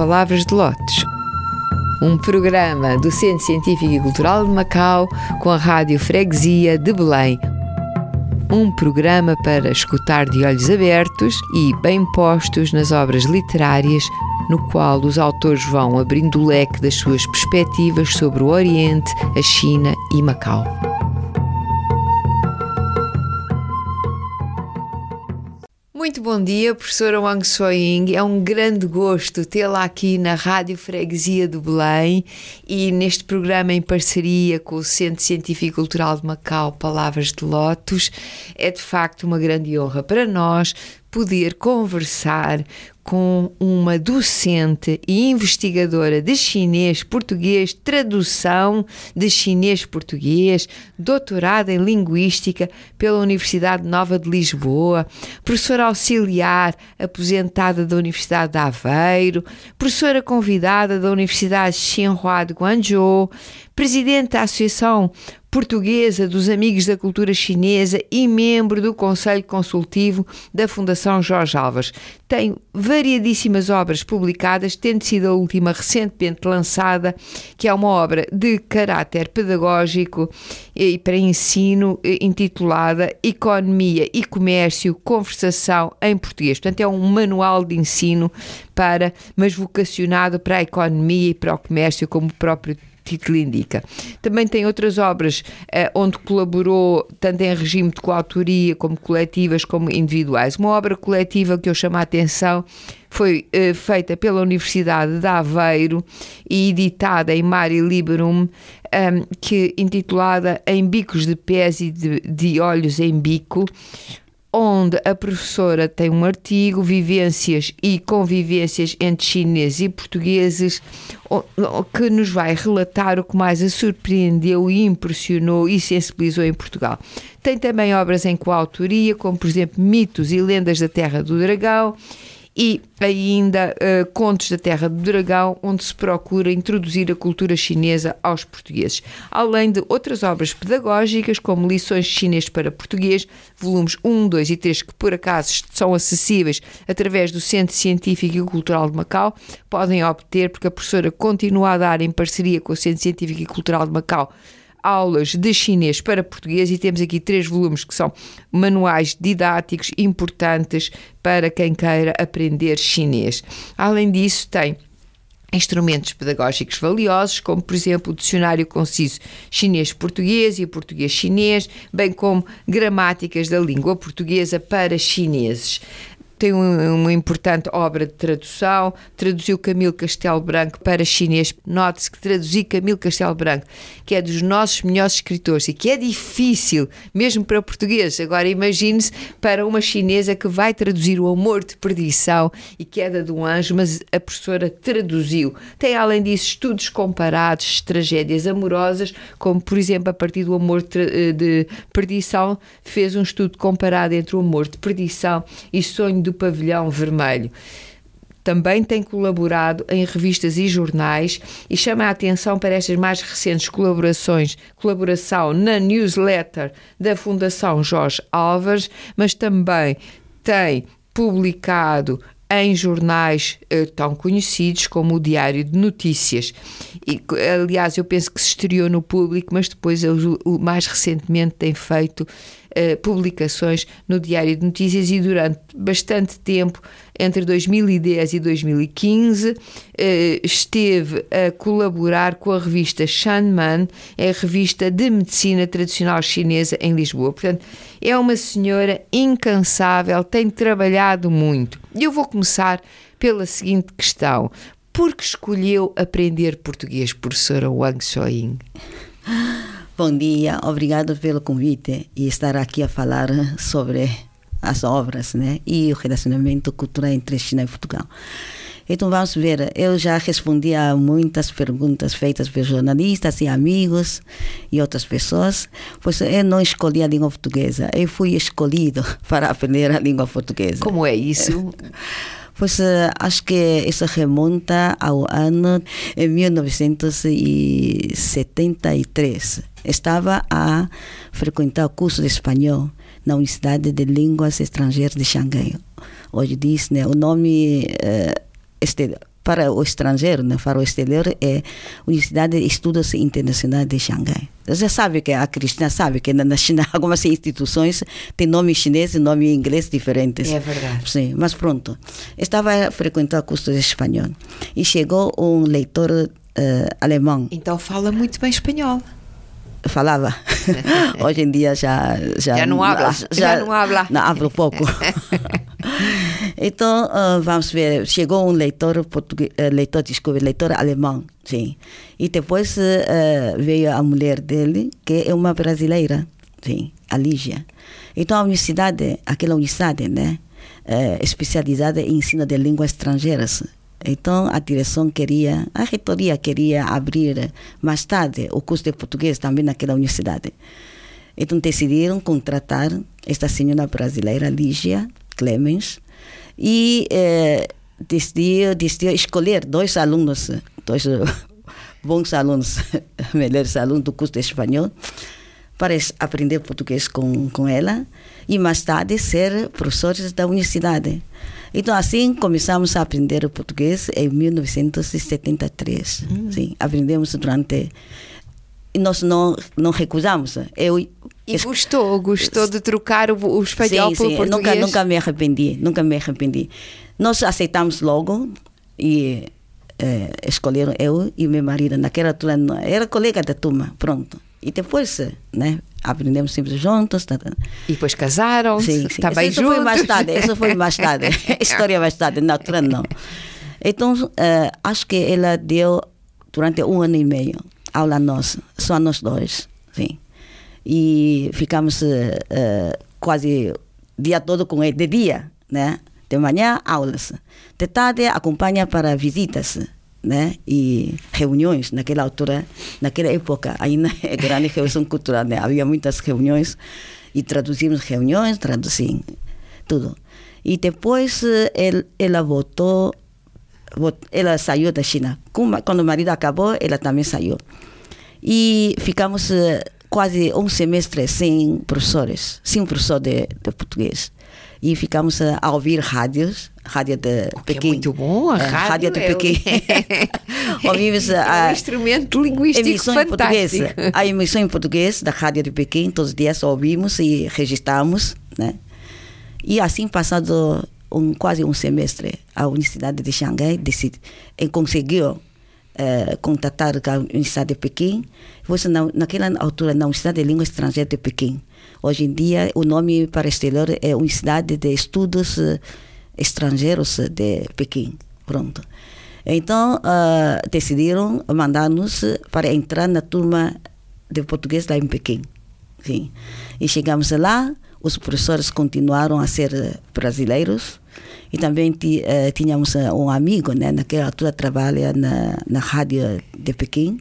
Palavras de Lotes, um programa do Centro Científico e Cultural de Macau com a Rádio Freguesia de Belém. Um programa para escutar de olhos abertos e bem postos nas obras literárias, no qual os autores vão abrindo o leque das suas perspectivas sobre o Oriente, a China e Macau. Muito bom dia, professora Wang Shuoying. É um grande gosto tê-la aqui na Rádio Freguesia de Belém e neste programa em parceria com o Centro Científico e Cultural de Macau, Palavras de Lotes. É de facto uma grande honra para nós poder conversar com uma docente e investigadora de chinês-português, tradução de chinês-português, doutorada em Linguística pela Universidade Nova de Lisboa, professora auxiliar aposentada da Universidade de Aveiro, professora convidada da Universidade Tsinghua de Guangzhou, presidente da Associação Portuguesa dos Amigos da Cultura Chinesa e membro do Conselho Consultivo da Fundação Jorge Alves. Tem variadíssimas obras publicadas, tendo sido a última recentemente lançada, que é uma obra de caráter pedagógico e para ensino, intitulada Economia e Comércio, Conversação em Português. Portanto, é um manual de ensino mas vocacionado para a economia e para o comércio, como o próprio título indica. Também tem outras obras onde colaborou tanto em regime de coautoria como coletivas como individuais. Uma obra coletiva que eu chamo a atenção foi feita pela Universidade de Aveiro e editada em Mari Liberum, que intitulada Em Bicos de Pés e de Olhos em Bico, onde a professora tem um artigo, Vivências e Convivências entre Chineses e Portugueses, que nos vai relatar o que mais a surpreendeu e impressionou e sensibilizou em Portugal. Tem também obras em coautoria, como por exemplo Mitos e Lendas da Terra do Dragão, e ainda Contos da Terra do Dragão, onde se procura introduzir a cultura chinesa aos portugueses. Além de outras obras pedagógicas, como Lições de Chinês para Português, volumes 1, 2 e 3, que por acaso são acessíveis através do Centro Científico e Cultural de Macau. Podem obter, porque a professora continua a dar, em parceria com o Centro Científico e Cultural de Macau, aulas de chinês para português, e temos aqui 3 volumes que são manuais didáticos importantes para quem queira aprender chinês. Além disso, tem instrumentos pedagógicos valiosos, como por exemplo o Dicionário Conciso Chinês-Português e Português-Chinês, bem como gramáticas da língua portuguesa para chineses. Tem uma importante obra de tradução, traduziu Camilo Castelo Branco para chinês. Note-se que traduzir Camilo Castelo Branco, que é dos nossos melhores escritores e que é difícil, mesmo para português. Agora imagine-se para uma chinesa que vai traduzir O Amor de Perdição e Queda de um Anjo, mas a professora traduziu. Tem além disso estudos comparados, tragédias amorosas, como por exemplo a partir do Amor de Perdição, fez um estudo comparado entre O Amor de Perdição e Sonho do Pavilhão Vermelho. Também tem colaborado em revistas e jornais e chama a atenção para estas mais recentes colaboração na newsletter da Fundação Jorge Alves, mas também tem publicado em jornais tão conhecidos como o Diário de Notícias. E, aliás, eu penso que se estreou no Público, mas depois mais recentemente tem feito publicações no Diário de Notícias, e durante bastante tempo, entre 2010 e 2015, esteve a colaborar com a revista Shanman, a revista de medicina tradicional chinesa em Lisboa. Portanto, é uma senhora incansável, tem trabalhado muito. E eu vou começar pela seguinte questão: por que escolheu aprender português, professora Wang Shuoying? Bom dia, obrigado pelo convite e estar aqui a falar sobre as obras, né, e o relacionamento cultural entre China e Portugal. Então vamos ver, eu já respondi a muitas perguntas feitas pelos jornalistas e amigos e outras pessoas, pois eu não escolhi a língua portuguesa, eu fui escolhido para aprender a língua portuguesa. Como é isso? Pois acho que isso remonta ao ano 1973. Estava a frequentar o curso de espanhol na Universidade de Línguas Estrangeiras de Xangai. Hoje diz, né, o nome para o estrangeiro, né, para o exterior, é Universidade de Estudos Internacionais de Xangai. Você sabe que a Cristina sabe que na China algumas instituições têm nome chinês e nome inglês diferentes. É verdade. Sim, mas pronto. Estava a frequentar curso de espanhol e chegou um leitor alemão. Então fala muito bem espanhol. Falava. Hoje em dia já não habla. Já não habla. Não, hablo pouco. Então, vamos ver, chegou um leitor alemão, sim. E depois veio a mulher dele, que é uma brasileira, sim, a Lígia. Então, aquela universidade, né, especializada em ensino de línguas estrangeiras. Então, a reitoria queria abrir mais tarde o curso de português também naquela universidade. Então, decidiram contratar esta senhora brasileira, Lígia Clemens, e decidiu escolher dois bons alunos, melhores alunos do curso de espanhol, para aprender português com ela e mais tarde ser professores da universidade. Então, assim, começamos a aprender português em 1973. Sim, aprendemos durante... E nós não recusamos. E gostou de trocar o espanhol pelo português? Nunca me arrependi. Nós aceitamos logo e escolheram eu e meu marido. Naquela altura, era colega da turma, pronto. E depois, né, aprendemos sempre juntos. E depois casaram-se, também juntos. Isso foi mais tarde. História mais tarde, na altura não. Então, acho que ela deu, durante 1 ano e meio, aula nossa, só nós dois, sim. E ficamos quase o dia todo com ele, de dia, né? De manhã, aulas. De tarde, acompanha para visitas, né? E reuniões, naquela altura, naquela época, ainda é grande reunião cultural, né? Havia muitas reuniões e traduzimos reuniões, tudo. E depois ela voltou, ela saiu da China. Quando o marido acabou, ela também saiu. E ficamos quase um semestre sem professores, sem professor de português. E ficamos a ouvir rádio de Pequim. É muito bom, a rádio de Pequim. Ouvimos um instrumento linguístico fantástico. A emissão em português da rádio de Pequim, todos os dias ouvimos e registramos, né? E assim, passado quase um semestre, a Universidade de Xangai conseguiu contatar com a Universidade de Pequim. Naquela altura, na Universidade de Língua Estrangeira de Pequim. Hoje em dia, o nome para exterior é Universidade de Estudos Estrangeiros de Pequim. Pronto. Então, decidiram mandar-nos para entrar na turma de português lá em Pequim. Sim. E chegamos lá, os professores continuaram a ser brasileiros. E também tínhamos um amigo, né, naquela altura trabalha na rádio de Pequim,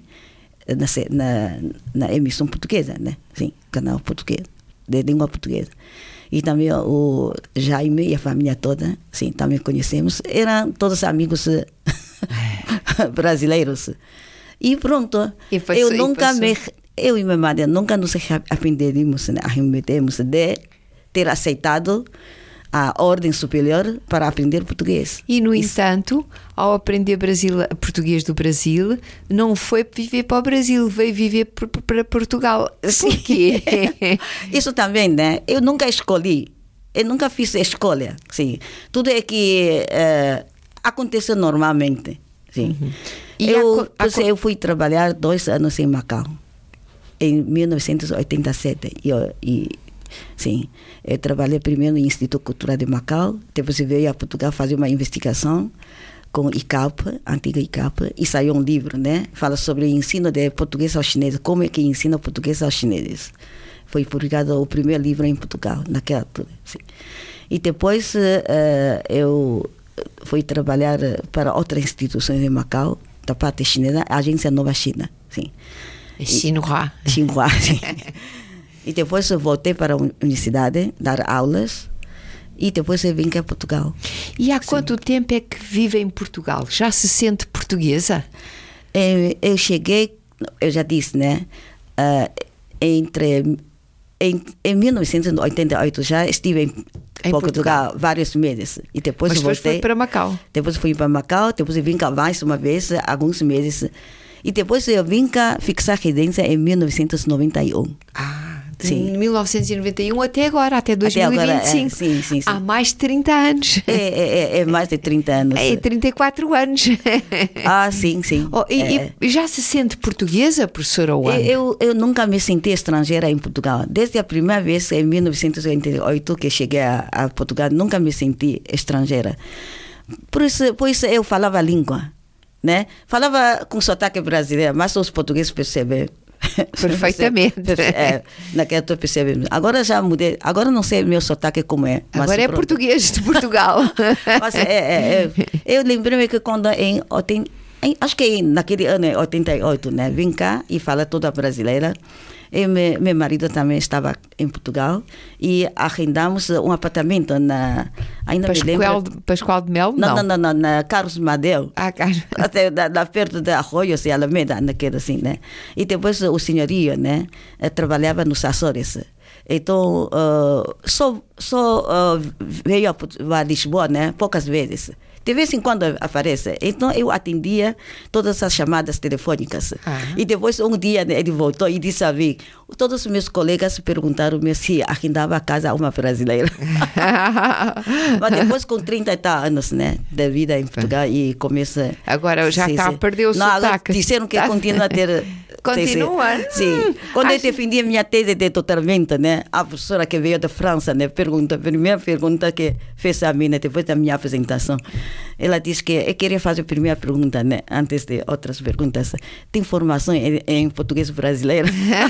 na emissão portuguesa, né? Sim, canal português, de língua portuguesa. E também o Jaime e a família toda, sim, também conhecemos. Eram todos amigos brasileiros. E pronto, eu e minha madre nunca nos arrependemos de ter aceitado a ordem superior para aprender português. E, no entanto, ao aprender português do Brasil, não foi viver para o Brasil, veio viver para Portugal. Por quê? Isso também, né? Eu nunca escolhi. Eu nunca fiz escolha. Sim. Tudo é que aconteceu normalmente. Sim. Uhum. Eu fui trabalhar 2 anos em Macau, em 1987. Sim, eu trabalhei primeiro no Instituto Cultural de Macau, depois veio a Portugal fazer uma investigação com o ICAP, antiga ICAP, e saiu um livro, né? Fala sobre o ensino de português aos chineses, como é que ensina português aos chineses. Foi publicado o primeiro livro em Portugal, naquela altura. Sim. E depois eu fui trabalhar para outras instituições em Macau, da parte chinesa, a Agência Nova China. Sim. Xinhua. Xinhua, sim. E depois eu voltei para a universidade, dar aulas, e depois eu vim cá a Portugal. E há quanto tempo é que vive em Portugal? Já se sente portuguesa? Eu cheguei, eu já disse, né? Em 1988 já estive Em Portugal vários meses. E depois Mas voltei. foi para Macau. Depois fui para Macau, depois vim cá mais uma vez, alguns meses. E depois eu vim cá fixar residência em 1991. De Sim. 1991 até agora, até 2025. Até agora, sim. Há mais de 30 anos. É mais de 30 anos. 34 anos. Sim. E já se sente portuguesa, professora Wang? Eu nunca me senti estrangeira em Portugal. Desde a primeira vez, em 1988, que cheguei a Portugal, nunca me senti estrangeira. Por isso eu falava a língua, né? Falava com sotaque brasileiro, mas os portugueses percebem. Perfeitamente. Naquela altura percebemos. Agora já mudei. Agora não sei meu sotaque como é. Agora é português de Portugal. Mas eu lembrei-me que quando acho que naquele ano, em 88, né? Vim cá e fala toda brasileira. E meu marido também estava em Portugal e arrendamos um apartamento ainda Pascoal de Melo? Não, na Carlos Madeu. Carlos. Até perto de Arroios e Alameda, naquele assim, né? E depois o senhorio, né? Trabalhava nos Açores. Então, só veio a Lisboa, né? Poucas vezes. De vez em quando aparece. Então, eu atendia todas as chamadas telefônicas. E depois, um dia, ele voltou e disse a mim, todos os meus colegas perguntaram-me se arrendava a casa a uma brasileira. Mas depois, com 30 e tal anos, né, de vida em Portugal, e começa... Agora já está a perder o sotaque. Disseram que continua a ter... Continua? Sim. Quando eu defendi a minha tese de doutoramento, né, a professora que veio da França, né, a primeira pergunta que fez a mim, né, depois da minha apresentação, ela disse que eu queria fazer a primeira pergunta, né, antes de outras perguntas. Tem formação em português brasileiro?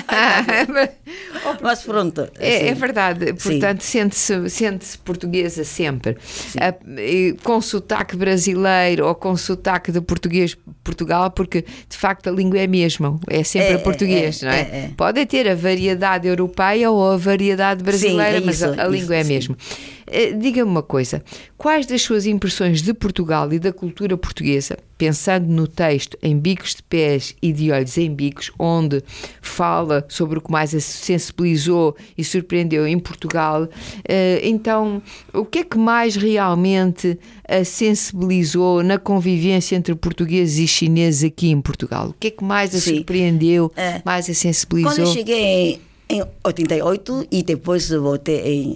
Mas pronto. É verdade. Portanto, sente-se portuguesa sempre. Com sotaque brasileiro ou com sotaque de português Portugal, porque de facto a língua é a mesma. É sempre português, não é? Pode ter a variedade europeia ou a variedade brasileira, mas a língua é a mesma. Diga-me uma coisa, quais das suas impressões de Portugal e da cultura portuguesa, pensando no texto Em Bicos de Pés e de Olhos em Bicos, onde fala sobre o que mais a sensibilizou e surpreendeu em Portugal, então, o que é que mais realmente a sensibilizou na convivência entre portugueses e chineses aqui em Portugal? O que é que mais a surpreendeu, mais a sensibilizou? Quando eu cheguei em 88 e depois voltei em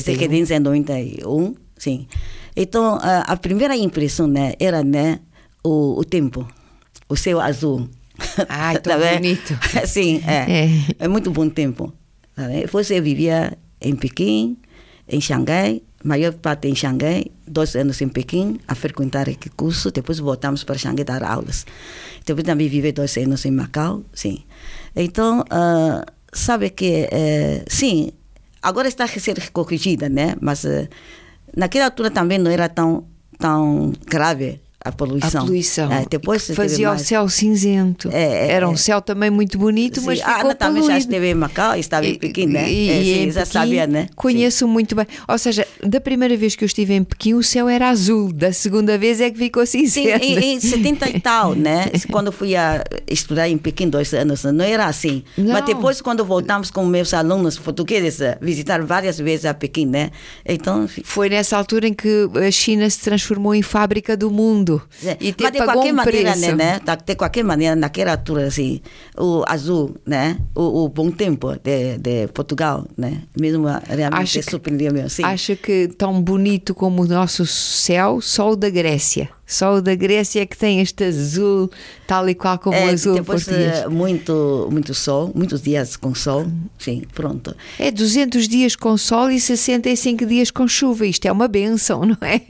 91, sim. Então, a primeira impressão, né, era, né, o tempo, o céu azul. Tão bonito. Sim, é muito bom tempo. Depois eu vivia em Pequim, em Xangai, maior parte em Xangai, 2 anos em Pequim, a frequentar esse curso, depois voltamos para Xangai dar aulas. Depois também vivi 2 anos em Macau, sim. Então, sabe que, sim, agora está a ser corrigida, né? Mas naquela altura também não era tão grave a poluição. Depois fazia o céu cinzento. Era um céu também muito bonito, mas ficou poluído. Também já esteve em Macau, estava em Pequim, né? Sim, já sabia, né? Conheço muito bem. Ou seja, da primeira vez que eu estive em Pequim, o céu era azul. Da segunda vez é que ficou cinzento. Sim, em 70 e tal, né? Quando fui a estudar em Pequim 2 anos, não era assim. Não. Mas depois, quando voltamos com meus alunos portugueses, visitar várias vezes a Pequim, né? Então, foi nessa altura em que a China se transformou em fábrica do mundo. E mas de qualquer maneira, né? De qualquer maneira, naquela altura, assim, o azul, né? O bom tempo de Portugal, né? Mesmo realmente surpreendeu mesmo. Sim. Acha que tão bonito como o nosso céu, só o da Grécia? Só o da Grécia é que tem este azul, tal e qual como o azul depois, português. Muito sol, muitos dias com sol, sim, pronto. 200 dias com sol e 65 dias com chuva. Isto é uma bênção, não é?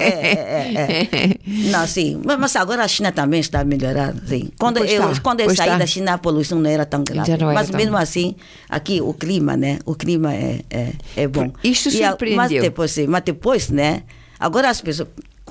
Não, sim, mas agora a China também está a melhorar, sim. Quando eu saí da China, a poluição não era tão grave. Mas mesmo assim, aqui o clima, né? O clima é bom. Isto surpreendeu. Mas depois, né? Agora as pessoas,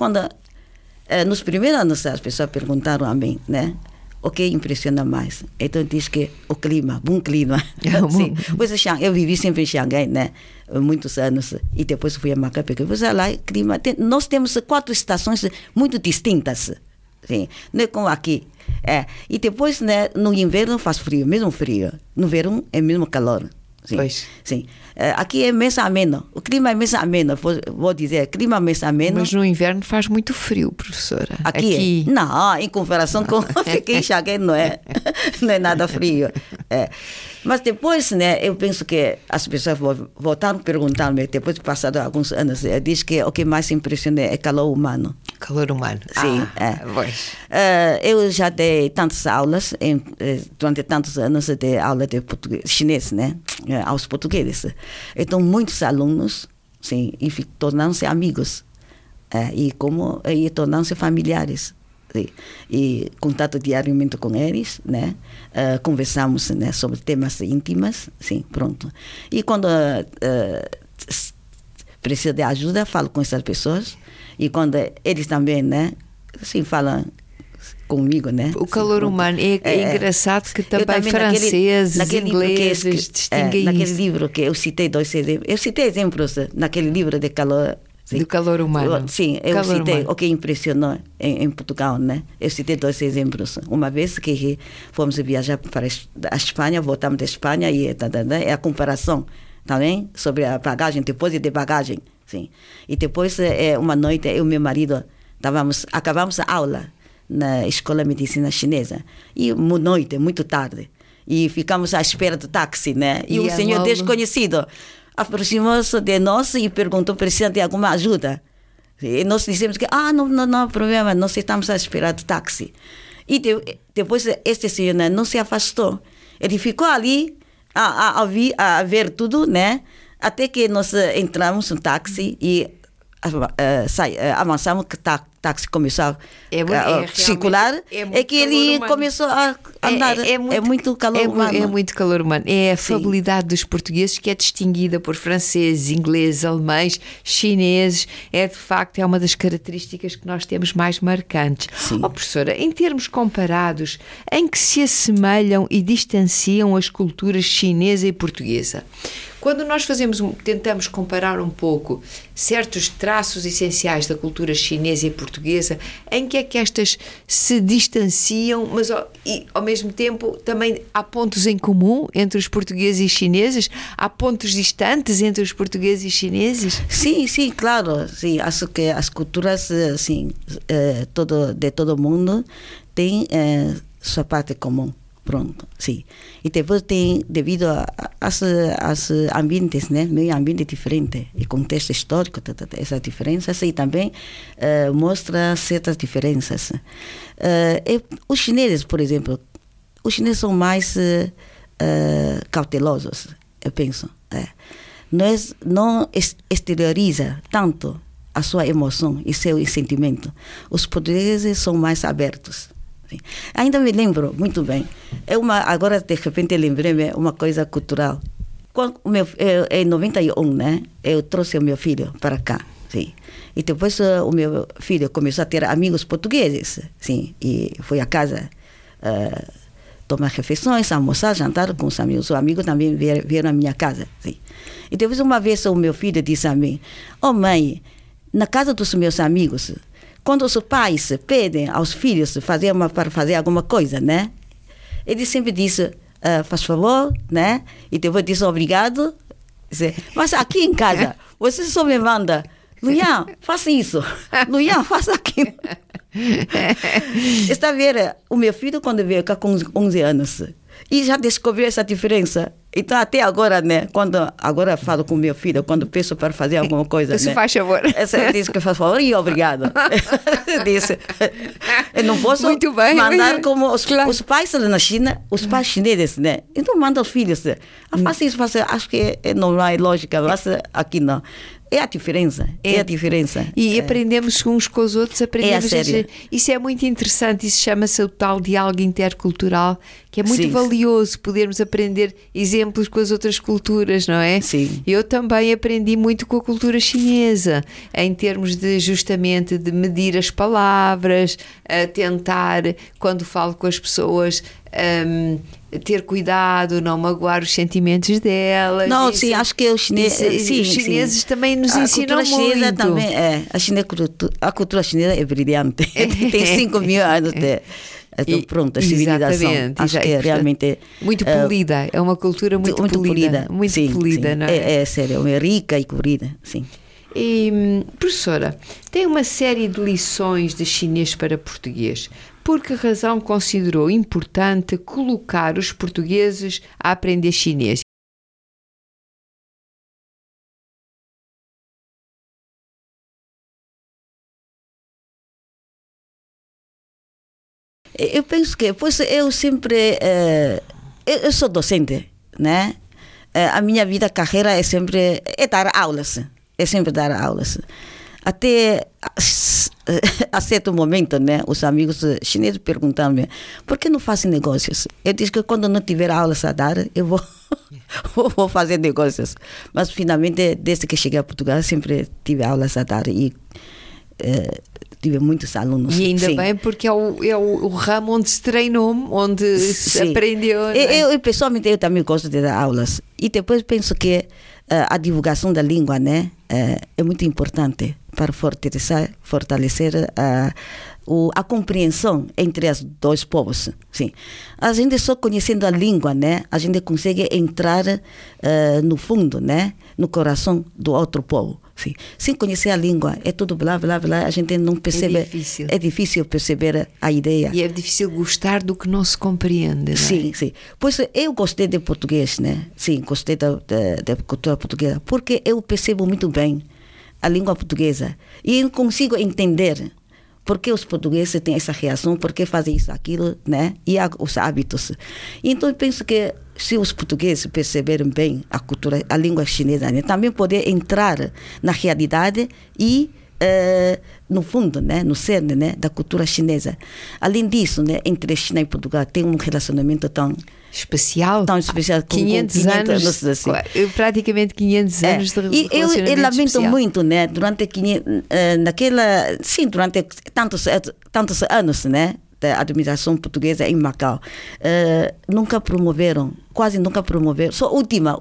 nos primeiros anos as pessoas perguntaram a mim, né? O que impressiona mais? Então diz que o clima, bom clima. Sim. Pois eu vivi sempre em Xangai, né? Muitos anos. E depois fui a Macau, porque lá clima. Nós temos 4 estações muito distintas. Sim. Não é como aqui. E depois, né, no inverno faz frio, mesmo frio. No verão é mesmo calor. Sim, Pois. sim. Aqui é mês ameno. O clima é mês ameno. Vou dizer, clima mês ameno. Mas no inverno faz muito frio, professora. Aqui? É? Não, em comparação com Queixagué não é nada frio. Mas depois, né, eu penso que as pessoas voltaram a perguntar-me, depois de passado alguns anos, diz que o que mais impressiona é calor humano. Calor humano. Sim, Pois. Eu já dei tantas aulas, durante tantos anos de aula de português, chinês, né, aos portugueses. Então, muitos alunos, sim, e tornaram-se amigos, e tornaram-se familiares. Sim. E contato diariamente com eles, né? Conversamos, né, sobre temas íntimos, sim, pronto. E quando precisa de ajuda, falo com essas pessoas. E quando eles também, né, assim, falam comigo, né? O calor humano é engraçado que também franceses, ingleses distinguem naquele isso. livro que eu citei exemplos naquele livro de calor. Sim. Do calor humano. Sim, eu calor citei humano. o que impressionou em Portugal, né? Eu citei 2 exemplos. Uma vez que fomos viajar para a Espanha, voltamos da Espanha e é a comparação também sobre a bagagem, depósito de bagagem, sim. E depois, uma noite, eu e meu marido acabamos a aula na Escola de Medicina Chinesa. E noite, muito tarde. E ficamos à espera do táxi, né? E o senhor desconhecido aproximou-se de nós e perguntou se precisa de alguma ajuda. E nós dissemos que, não há problema, nós estamos a esperar o táxi. E depois este senhor, né, não se afastou. Ele ficou ali a ver tudo, né? Até que nós entramos no táxi e avançamos, que o táxi começou a circular, é que ele começou a andar. É muito calor humano. É muito calor humano. É a afabilidade dos portugueses que é distinguida por franceses, ingleses, alemães, chineses. De facto, é uma das características que nós temos mais marcantes. Professora, em termos comparados, em que se assemelham e distanciam as culturas chinesa e portuguesa? Quando nós tentamos comparar um pouco certos traços essenciais da cultura chinesa e portuguesa, em que é que estas se distanciam, mas ao mesmo tempo também há pontos em comum entre os portugueses e chineses? Há pontos distantes entre os portugueses e chineses? Sim, claro. Sim, acho que as culturas, assim, de todo mundo têm sua parte comum. Pronto, sim. E depois tem, devido aos ambientes, né, meio ambiente diferente, e contexto histórico, essas diferenças, e também mostra certas diferenças. Os chineses, por exemplo, são mais cautelosos, eu penso. Não exterioriza tanto a sua emoção e seu sentimento. Os portugueses são mais abertos. Ainda me lembro muito bem. Agora, de repente, lembrei-me uma coisa cultural. Em 91, né, eu trouxe o meu filho para cá. Sim. E depois o meu filho começou a ter amigos portugueses. Sim. E foi à casa tomar refeições, almoçar, jantar com os amigos. Os amigos também vieram à minha casa. Sim. E depois, uma vez, o meu filho disse a mim: mãe, na casa dos meus amigos, quando os pais pedem aos filhos para fazer alguma coisa, né? Ele sempre diz, faz favor, né? E depois diz obrigado. Mas aqui em casa, você só me manda, Luian, faça isso. Luian, faça aquilo. Está vendo? O meu filho, quando veio cá com 11 anos, e já descobriu essa diferença. Então, até agora, né? Agora falo com meu filho, quando peço para fazer alguma coisa, Isso, né? faz favor. Essa diz que faz favor e obrigado. Disse, eu não posso mandar como os pais na China, os pais chineses, né? Então, mandam os filhos. Faça isso, acho que é normal, é lógica, mas aqui não. É a diferença, a diferença. E aprendemos uns com os outros, aprendemos. Isso é muito interessante, isso chama-se o tal diálogo intercultural, que é muito valioso podermos aprender exemplos com as outras culturas, não é? Sim. Eu também aprendi muito com a cultura chinesa, em termos justamente de medir as palavras, tentar, quando falo com as pessoas, ter cuidado, não magoar os sentimentos delas. Não, sim, acho que os chineses também nos ensinam muito. A cultura chinesa também a cultura chinesa é brilhante. Tem 5 mil anos Então, pronto, a civilização. Acho que é realmente... Muito polida, é uma cultura muito polida. Muito sim, polida, sim. Não é? É sério, é rica e colorida, sim. E, professora, tem uma série de lições de chinês para português. Por que razão considerou importante colocar os portugueses a aprender chinês? Eu penso que, pois eu sempre... eu sou docente, né? A minha vida, carreira é sempre dar aulas. É sempre dar aulas. Até a certo momento, né, os amigos chineses perguntaram-me por que não fazem negócios? Eu disse que quando não tiver aulas a dar, eu vou fazer negócios. Mas, finalmente, desde que cheguei a Portugal, sempre tive aulas a dar e tive muitos alunos. E ainda sim. bem, porque é o ramo onde se treinou, onde se aprendeu. Eu, pessoalmente, eu também gosto de dar aulas. E depois penso que a divulgação da língua, né, é muito importante para fortalecer a compreensão entre os dois povos. Sim. A gente só conhecendo a língua, né, a gente consegue entrar no fundo, né, no coração do outro povo. Sim. Sem conhecer a língua, é tudo blá, blá, blá, a gente não percebe. É difícil perceber a ideia. E é difícil gostar do que não se compreende, não é? Sim, sim. Pois eu gostei de português, né? Sim, gostei da cultura portuguesa, porque eu percebo muito bem a língua portuguesa e eu consigo entender por que os portugueses têm essa reação, por que fazem isso, aquilo, né? E os hábitos. Então, eu penso que se os portugueses perceberem bem a cultura, a língua chinesa, né, também poder entrar na realidade e no fundo, né, no cerne, né, da cultura chinesa. Além disso, né, entre China e Portugal tem um relacionamento tão especial, com 500 anos assim. Praticamente 500 anos de relacionamento eu lamento especial. muito, né, durante tantos anos, né, da administração portuguesa em Macau, quase nunca promoveram, só última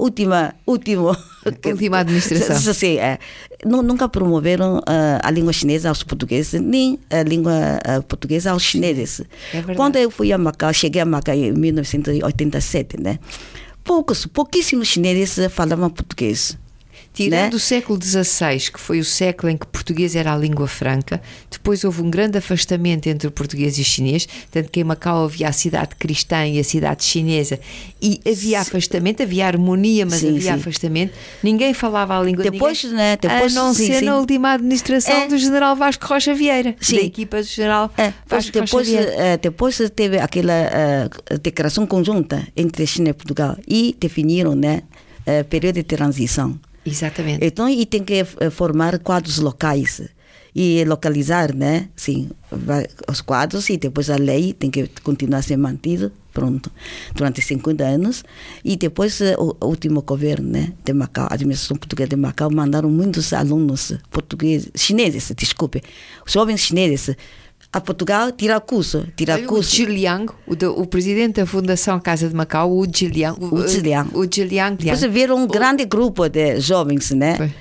administração. Sim, nunca promoveram a língua chinesa aos portugueses, nem a língua portuguesa aos chineses. Quando eu fui a Macau, cheguei a Macau em 1987, né, pouquíssimos chineses falavam português. Tirando né? o século XVI, que foi o século em que português era a língua franca, depois houve um grande afastamento entre o português e o chinês, tanto que em Macau havia a cidade cristã e a cidade chinesa, e havia afastamento, havia harmonia, mas havia afastamento. Ninguém falava a língua depois, de ninguém, né? Depois, a não ser na última administração do general Vasco Rocha Vieira, da equipa do general Vasco Rocha Vieira. Depois teve aquela declaração conjunta entre China e Portugal e definiram, né, período de transição. Exatamente. Então, e tem que formar quadros locais e localizar, né? Sim, os quadros, e depois a lei tem que continuar a ser mantida, pronto, durante 50 anos. E depois o último governo, né, de Macau, a administração portuguesa de Macau, mandaram muitos alunos chineses, jovens chineses, a Portugal tirar curso. O Zhiliang, o presidente da Fundação Casa de Macau, o Zhiliang. Depois viram um grande grupo de jovens, né? Foi.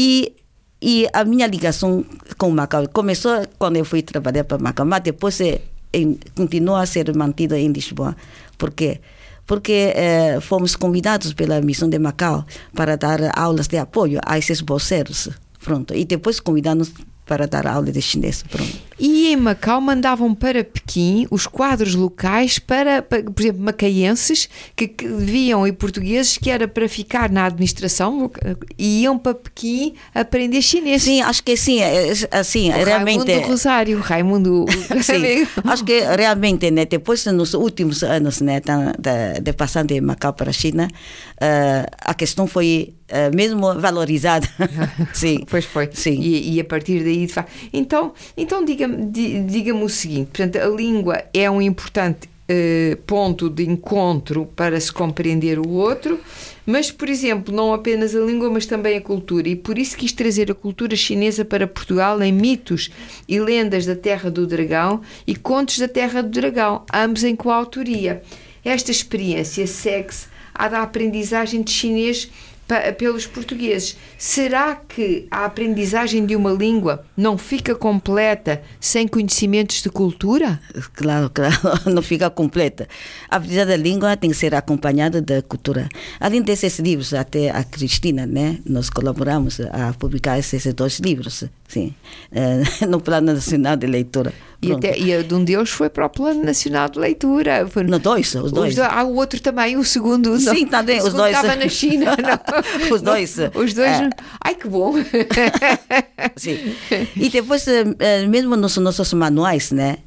E a minha ligação com Macau começou quando eu fui trabalhar para Macau, mas depois continua a ser mantida em Lisboa. Por quê? Porque fomos convidados pela missão de Macau para dar aulas de apoio a esses bolseiros. Pronto. E depois convidaram-nos para dar aula de chinês. Pronto. E em Macau mandavam para Pequim os quadros locais para por exemplo, macaenses que viam e portugueses que era para ficar na administração e iam para Pequim aprender chinês. Sim, acho que sim. Assim, realmente. Raimundo Rosário, Raimundo. Sim, acho que realmente, né, depois nos últimos anos, né, de passar de Macau para a China, a questão foi mesmo valorizada. Sim. Pois foi. Sim. E a partir daí, de facto. Então diga-me o seguinte: portanto, a língua é um importante ponto de encontro para se compreender o outro, mas, por exemplo, não apenas a língua, mas também a cultura, e por isso quis trazer a cultura chinesa para Portugal em mitos e lendas da Terra do Dragão e contos da Terra do Dragão, ambos em coautoria. Esta experiência segue-se à da aprendizagem de chinês pelos portugueses. Será que a aprendizagem de uma língua não fica completa sem conhecimentos de cultura? Claro, não fica completa. A aprendizagem da língua tem que ser acompanhada da cultura. Além desses livros, até a Cristina, né, nós colaboramos a publicar esses 2 livros, sim, no Plano Nacional de Leitura. E de um deles foi para o Plano Nacional de Leitura. Não, os dois. O outro também, o segundo. Sim, também, os dois. Estava na China. Os dois. Os dois. Ai, que bom. Sim. E depois, mesmo nos nossos manuais, né,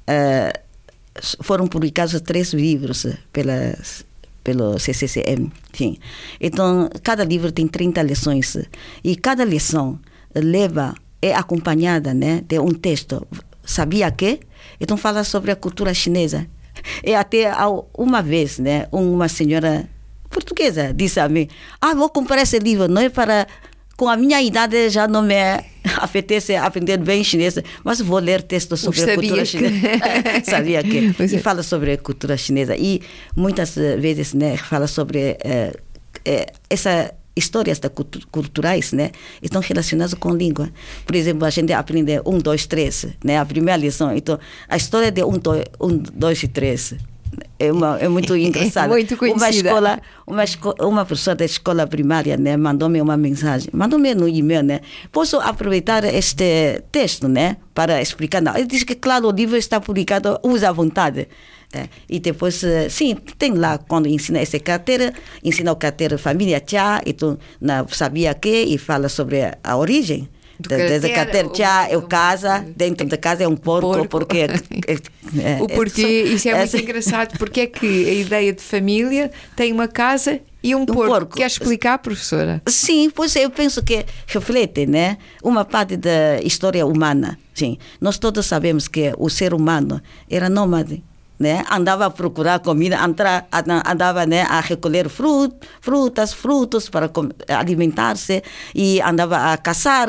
foram publicados 3 livros pelo CCCM. Sim. Então, cada livro tem 30 lições. E cada lição é acompanhada, né, de um texto. Sabia que? Então fala sobre a cultura chinesa. E até uma vez, né, uma senhora portuguesa disse a mim: vou comprar esse livro, não é para... Com a minha idade já não me apetece aprender bem chinês, mas vou ler textos sobre a cultura chinesa. Sabia que? E fala sobre a cultura chinesa. E muitas vezes, né, fala sobre essa... histórias culturais, né, estão relacionadas com língua. Por exemplo, a gente aprende 1, 2, 3, né, a primeira lição. Então, a história de 1, 2 e 3 é muito engraçada. Muito conhecida. Uma professora da escola primária, né, mandou-me uma mensagem, mandou-me no e-mail, né, posso aproveitar este texto, né, para explicar? Não, ele disse que, claro, o livro está publicado, usa à vontade. E depois, sim, tem lá, quando ensina esse carteira, ensina o carteira família Chia, então, sabia que, e fala sobre a origem. Desde carteira Chia é o casa, dentro da casa é um porco. Porque o porquê, isso é muito engraçado, porque é que a ideia de família tem uma casa e um porco. Quer explicar, professora? Sim, pois eu penso que reflete, né, uma parte da história humana. Sim, nós todos sabemos que o ser humano era nômade, né? Andava a procurar comida, andava, né, a recolher frutos para alimentar-se, e andava a caçar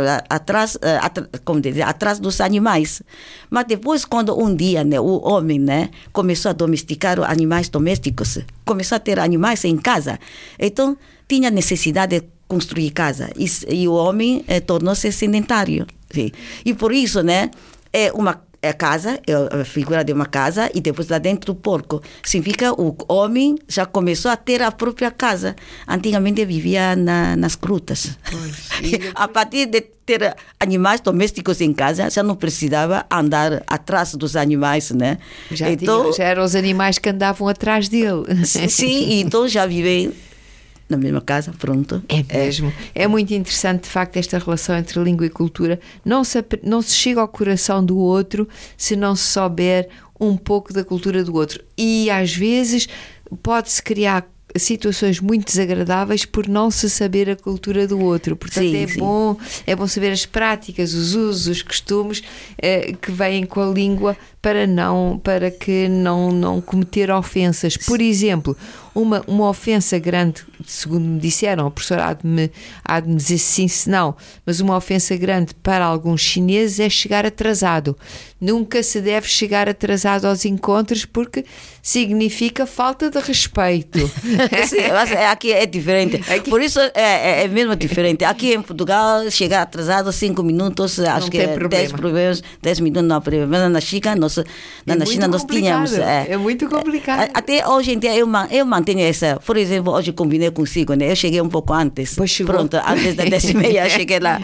atrás dos animais. Mas depois, quando um dia, né, o homem, né, começou a domesticar animais domésticos, começou a ter animais em casa, então tinha necessidade de construir casa, e o homem tornou-se sedentário. Sim. E por isso, né, é casa, é a figura de uma casa, e depois lá dentro do porco. Significa o homem já começou a ter a própria casa. Antigamente vivia nas grutas. A partir de ter animais domésticos em casa, já não precisava andar atrás dos animais, né? Já eram os animais que andavam atrás dele. Sim, então já vivem na mesma casa, pronto. É mesmo. É muito interessante, de facto, esta relação entre língua e cultura. Não se chega ao coração do outro se não se souber um pouco da cultura do outro. E, às vezes, pode-se criar situações muito desagradáveis por não se saber a cultura do outro. Portanto, é bom saber as práticas, os usos, os costumes que vêm com a língua para que não cometer ofensas. Por exemplo, uma ofensa grande, segundo me disseram, a professora há de me dizer sim, se não, mas uma ofensa grande para alguns chineses é chegar atrasado. Nunca se deve chegar atrasado aos encontros, porque significa falta de respeito. Sim, mas aqui é diferente. Por isso é mesmo diferente. Aqui em Portugal, chegar atrasado 5 minutos, acho que é 10 minutos não há problema. Mas na China, nós tínhamos. É muito complicado. Até hoje em dia eu mantenho essa. Por exemplo, hoje combinei consigo, né? Eu cheguei um pouco antes. Pronto, antes das 10h30, cheguei lá.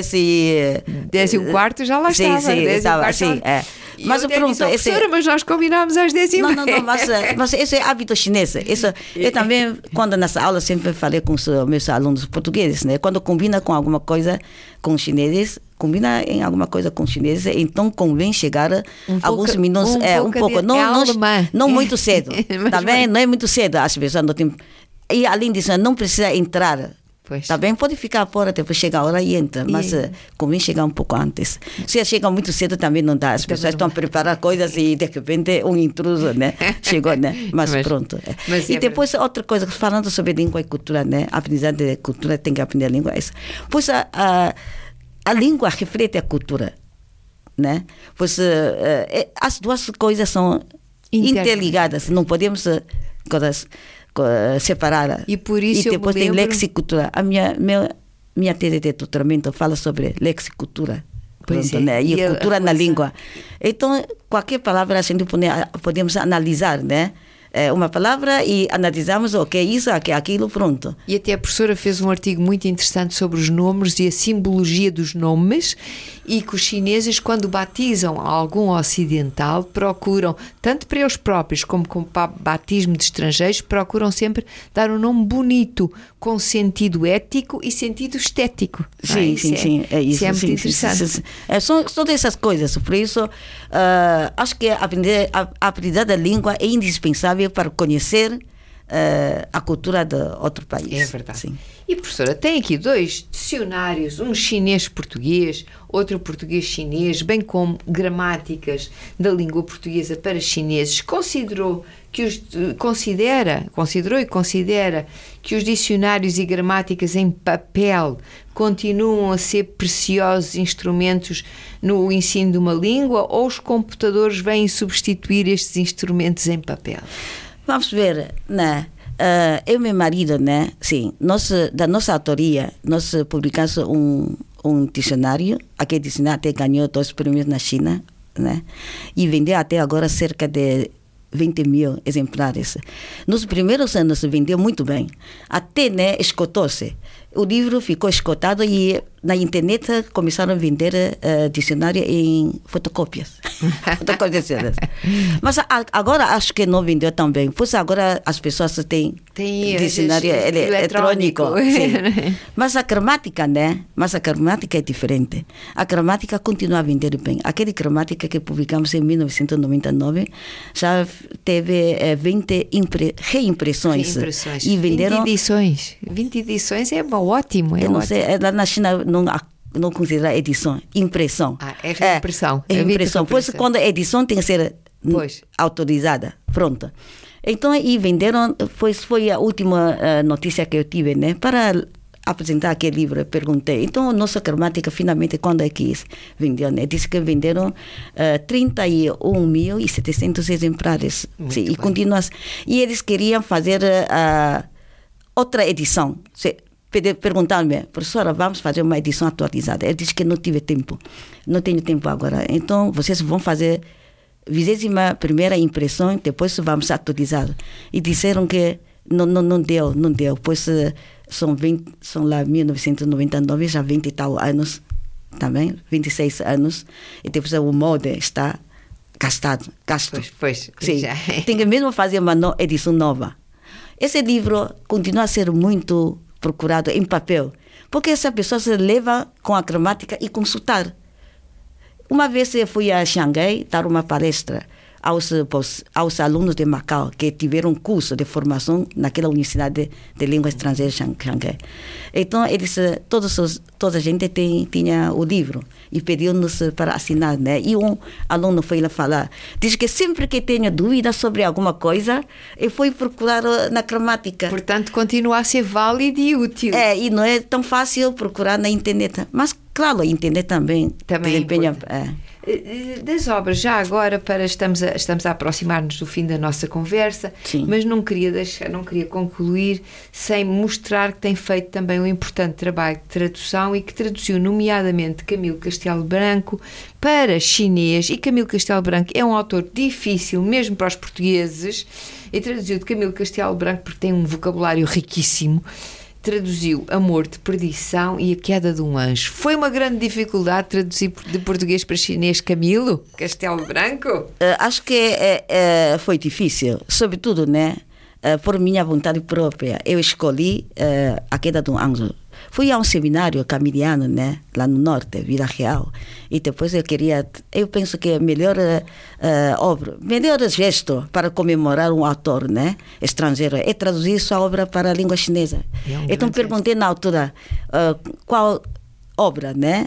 10h15 já lá estava. Sim, estava. Sim, mas pronto, mas nós combinámos às 10h30. Não, mas esse é hábito chinês. Eu também, quando nas aulas, sempre falei com os meus alunos portugueses, né? Quando combina com alguma coisa com chineses, combina em alguma coisa com chineses, então convém chegar alguns minutos, não muito cedo. Também não é muito cedo, as pessoas não têm. E além disso, não precisa entrar. Tá bem? Pode ficar fora, depois chega a hora e entra, mas convém chegar um pouco antes. Se chega muito cedo também não dá, as pessoas estão a preparar coisas e de repente um intruso, né? Chegou, né? Mas pronto. E depois outra coisa, falando sobre língua e cultura, né? A aprendizagem de cultura, tem que aprender a língua. Pois a língua reflete a cultura, né? Pois as duas coisas são interligadas, não podemos separada. E por isso e depois tem lembro... lexicultura. Minha tese de doutoramento fala sobre lexicultura. Pois é. Né? E cultura na língua. Então, qualquer palavra a gente podemos analisar, né? Uma palavra e analisamos o que é isso, o que é aquilo, pronto. E até a professora fez um artigo muito interessante sobre os nomes e a simbologia dos nomes, e que os chineses, quando batizam algum ocidental, procuram, tanto para eles próprios como com batismo de estrangeiros, procuram sempre dar um nome bonito, com sentido ético e sentido estético. Sim, sim. É isso. Isso é muito interessante. Sim. São dessas coisas. Por isso, acho que a aprendizagem da língua é indispensável para conhecer a cultura de outro país. É verdade. Sim. E, professora, tem aqui 2 dicionários, um chinês-português, outro português-chinês, bem como gramáticas da língua portuguesa para chineses. Considerou e considera que os dicionários e gramáticas em papel continuam a ser preciosos instrumentos no ensino de uma língua, ou os computadores vêm substituir estes instrumentos em papel? Vamos ver, né? Eu e meu marido, né? Sim, da nossa autoria, nós publicamos um dicionário. Aquele dicionário até ganhou 2 prêmios na China, né? E vendeu até agora cerca de 20 mil exemplares. Nos primeiros anos vendeu muito bem. Até, né, esgotou-se. O livro ficou esgotado e na internet começaram a vender dicionário em fotocópias. Mas agora acho que não vendeu tão bem. Pois agora as pessoas têm dicionário eletrônico. Mas a gramática, né? Mas a gramática é diferente. A gramática continua a vender bem. Aquela gramática que publicamos em 1999 já teve 20 reimpressões. E venderam 20 edições é ótimo. Eu não sei, lá na China não considera edição, impressão. É reimpressão. É impressão. Pois quando a edição tem que ser autorizada. Pronto. Então, e venderam, foi a última notícia que eu tive, né? Para apresentar aquele livro, eu perguntei. Então, nossa gramática, finalmente, quando é que vendeu, né? Disse que venderam 31.700 exemplares. Sim, e continua. E eles queriam fazer outra edição. Perguntaram-me, professora, vamos fazer uma edição atualizada. Eu disse que não tive tempo. Não tenho tempo agora. Então, vocês vão fazer 21ª impressão, depois vamos atualizar. E disseram que não deu. Pois são lá 1999, já 20 e tal anos, também, 26 anos. E depois o molde está gasto. Pois, sim. Já. Tem que mesmo fazer uma edição nova. Esse livro continua a ser muito procurado em papel, porque essa pessoa se leva com a gramática e consultar. Uma vez eu fui a Xangai dar uma palestra aos alunos de Macau que tiveram um curso de formação naquela Universidade de Língua Estrangeira de Xangai. Então, toda a gente tinha o livro e pediu-nos para assinar, né? E um aluno foi lá falar. Diz que sempre que tenho dúvida sobre alguma coisa, eu fui procurar na gramática. Portanto, continua a ser válido e útil. E não é tão fácil procurar na internet. Mas, claro, a internet também desempenha... Das obras, já agora, estamos a aproximar-nos do fim da nossa conversa, sim, mas não queria concluir sem mostrar que tem feito também um importante trabalho de tradução e que traduziu nomeadamente Camilo Castelo Branco para chinês. E Camilo Castelo Branco é um autor difícil mesmo para os portugueses, e traduziu de Camilo Castelo Branco porque tem um vocabulário riquíssimo. Traduziu Amor de Perdição e A Queda de um Anjo. Foi uma grande dificuldade traduzir de português para chinês Camilo Castelo Branco? Acho que foi difícil, sobretudo, né? Por minha vontade própria. Eu escolhi A Queda de um Anjo. Fui a um seminário camiliano, né? Lá no norte, Vila Real. E depois eu penso que a melhor obra, melhor gesto para comemorar um autor, né, estrangeiro é traduzir sua obra para a língua chinesa. Então perguntei na altura qual obra, né,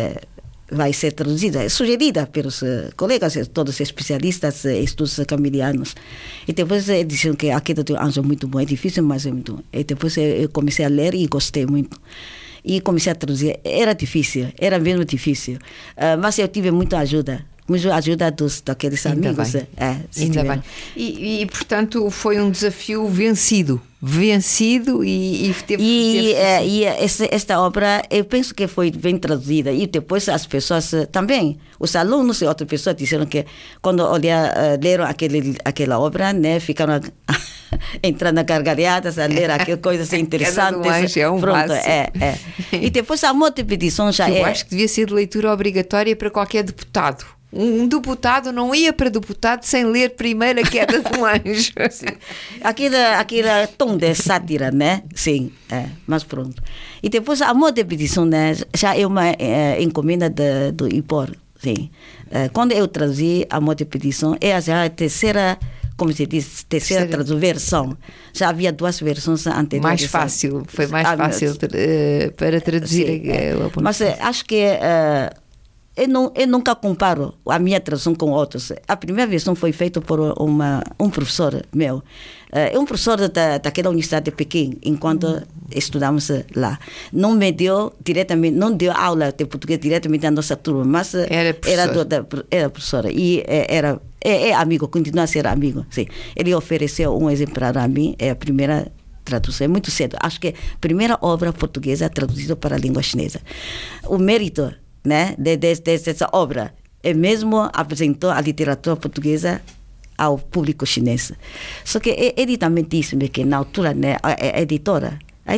vai ser traduzida, sugerida pelos colegas, todos especialistas em estudos camilianos. E depois disseram que A Queda de um Anjo é muito bom, é difícil, mas é muito bom. E depois eu comecei a ler e gostei muito. E comecei a traduzir. Era difícil, era mesmo difícil. Mas eu tive muita ajuda Mas a ajuda daqueles Ainda amigos. bem. Se Ainda tiveram. bem. E, portanto, foi um desafio vencido e teve Esta obra, eu penso que foi bem traduzida. E depois as pessoas também, os alunos e outras pessoas disseram que quando leram aquela obra, né, ficaram entrando a gargalhadas, a ler aquelas coisas interessantes. Anjo é um Pronto, máximo. E depois a multiplicação já Eu acho que devia ser de leitura obrigatória para qualquer deputado. Um deputado não ia para deputado sem ler primeiro a Queda do Anjo. Aquele tom de sátira, né? Sim, mas pronto. E depois a multiplicação, né, já é uma encomenda do IPOR. Sim. Quando eu traduzi a multiplicação, é já a terceira, como se diz, terceira versão. Já havia 2 versões anteriores. Foi mais fácil para traduzir. Sim, mas acho que eu nunca comparo a minha tradução com outros. A primeira versão foi feita por um professor meu. É um professor daquela universidade de Pequim, enquanto estudávamos lá. Não me deu diretamente, não deu aula de português diretamente à nossa turma, mas era professora. E é amigo, continua a ser amigo. Sim. Ele ofereceu um exemplar a mim, é a primeira tradução, é muito cedo. Acho que a primeira obra portuguesa traduzida para a língua chinesa. O mérito, né, dessa obra é mesmo apresentou a literatura portuguesa ao público chinês. Só que ele também disse-me que na altura, né, a editora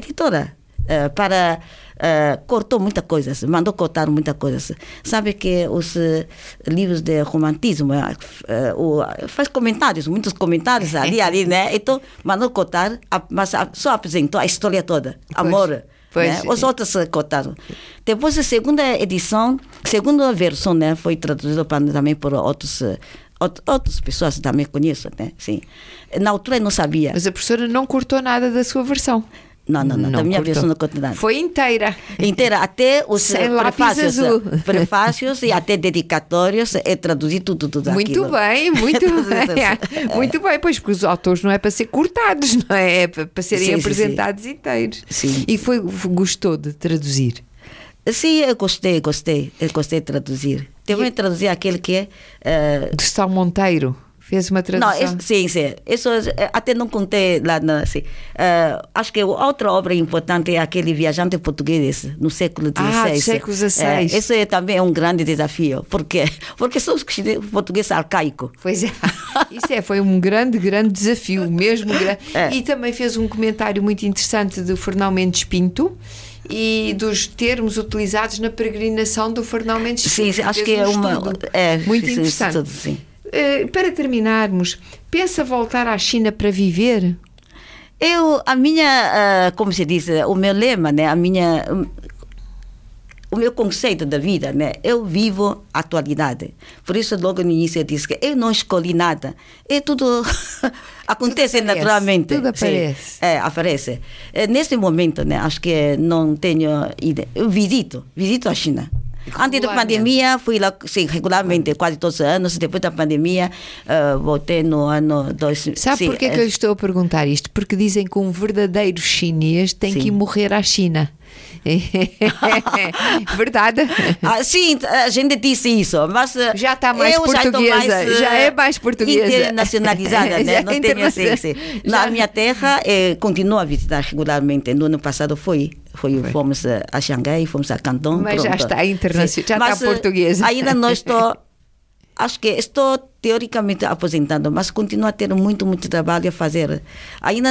cortou muitas coisas, mandou cortar muitas coisas. Sabe que os livros de romantismo faz comentários, muitos comentários ali, né? Então mandou cortar, mas só apresentou a história toda, amor. Né? Os outros cortaram. Depois a segunda versão, né, foi traduzida também por outras pessoas também conheço, né? Sim. Na altura eu não sabia. Mas a professora não cortou nada da sua versão? Não. Da minha versão não cortou nada. Foi inteira. Inteira, até os prefácios e até dedicatórios, eu traduzi tudo muito aquilo. Bem. Muito bem, pois, porque os autores não é para ser cortados, não é? É para serem apresentados inteiros. Sim. E gostou de traduzir? Sim, eu gostei de traduzir. Também traduzir aquele que é... De São Monteiro. Fez uma tradução? Não, sim. Isso até não contei lá. Assim. Acho que outra obra importante é aquele Viajante Português no século XVI. Do século XVI. Isso também é um grande desafio. Por quê? Porque somos português arcaico. Pois é. Isso foi um grande desafio, mesmo grande. E também fez um comentário muito interessante do Fernão Mendes Pinto e dos termos utilizados na peregrinação do Fernão Mendes Pinto. Sim, acho que é muito interessante. Sim. Para terminarmos, pensa voltar à China para viver? Como se diz, o meu lema, né, o meu conceito da vida, né, eu vivo a atualidade. Por isso, logo no início, eu disse que eu não escolhi nada. Tudo acontece naturalmente. Tudo aparece. Sim, aparece. Nesse momento, né, acho que não tenho ideia. Eu visito a China. Antes da pandemia, fui lá regularmente, quase todos os anos. Depois da pandemia, voltei no ano 2000. Sabe porquê que eu estou a perguntar isto? Porque dizem que um verdadeiro chinês tem que ir morrer à China. Verdade? Sim, a gente disse isso, mas já está mais portuguesa, já é mais portuguesa, internacionalizada, né? Não tenho assim. Na minha terra, continuo a visitar regularmente. No ano passado fomos a Xangai, fomos a Cantón. Mas pronto. Já está internacional, já está portuguesa. Ainda não estou. Acho que estou teoricamente aposentado, mas continuo a ter muito trabalho a fazer. Ainda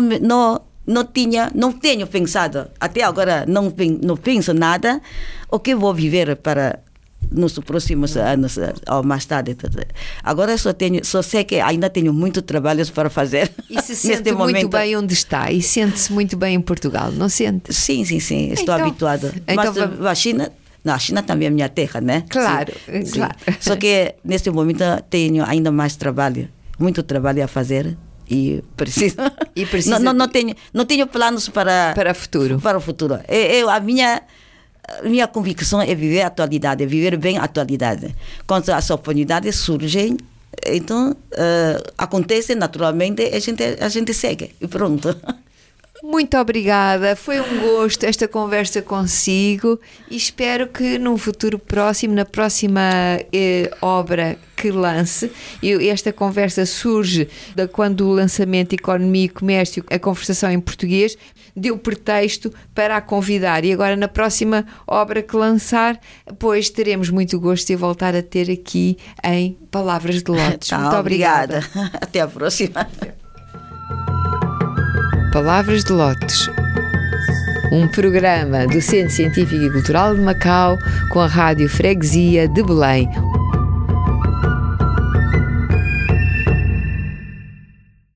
não tenho pensado, até agora não penso nada, o que vou viver para nos próximos anos ou mais tarde. Agora só sei que ainda tenho muito trabalho para fazer. E se sente muito bem onde está? E sente-se muito bem em Portugal, não sente? Sim, estou habituada. Mas a China também é minha terra, né? Claro, sim. Claro. Só que neste momento tenho ainda mais trabalho, muito trabalho a fazer. E precisa. Não tenho planos para o futuro. Para o futuro. A minha convicção é viver a atualidade, viver bem a atualidade. Quando as oportunidades surgem, então acontece naturalmente, a gente segue e pronto. Muito obrigada, foi um gosto esta conversa consigo e espero que num futuro próximo, na próxima obra que lance, esta conversa surge de quando o lançamento Economia e Comércio, a conversação em português, deu pretexto para a convidar e agora na próxima obra que lançar, pois teremos muito gosto de voltar a ter aqui em Palavras de Lotes. Muito obrigada. Até a próxima. Palavras de Lotes, um programa do Centro Científico e Cultural de Macau com a Rádio Freguesia de Belém.